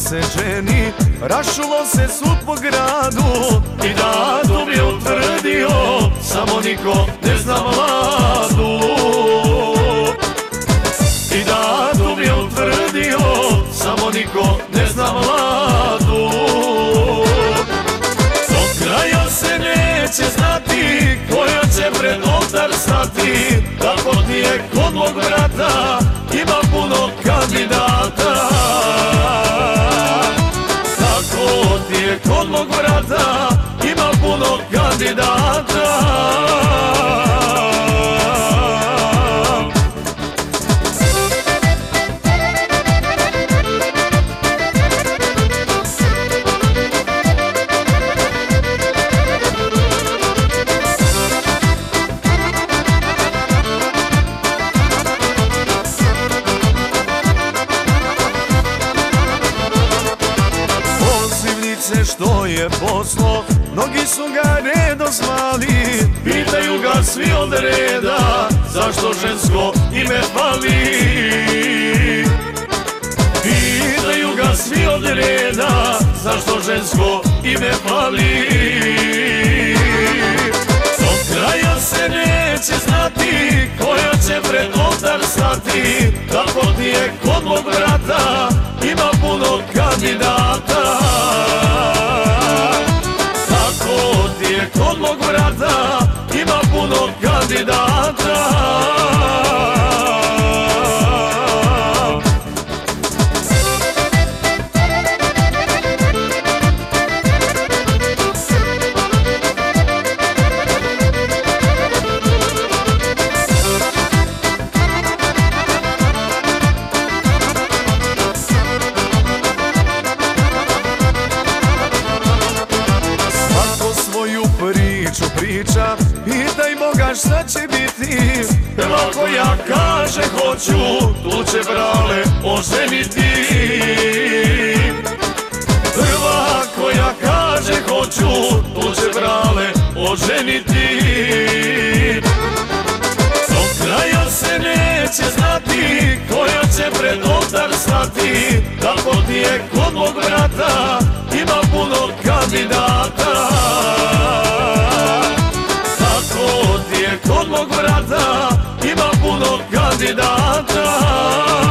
se ženi, rašulo se sud po gradu i datum je utvrdio, samo niko ne zna mladu. I datum je utvrdio, samo niko ne zna mladu. Do kraja se neće znati koja će pred oltar stati, tako ti je kod mog brata, ima puno kandidata. Tako ti je kod mog brata, ima puno kandidata. Što je poslo, mnogi su ga redom zvali, pitaju ga svi od reda, zašto žensko ime fali. Pitaju ga svi od reda, zašto žensko ime fali. Do kraja se neće znati koja će pred oltar stati, tako ti je kod mog brata, ima puno kandidata. Kod mog brata ima puno kandidata. Priča, pitaj Boga šta će biti. Prva koja kaže hoću, tu će brale oženiti. Prva koja kaže hoću, tu će brale oženiti. Do kraja se neće znati koja će pred oltar stati, tako ti je kod mog brata, ima puno kandidata. Kod mog brata ima puno kandidata.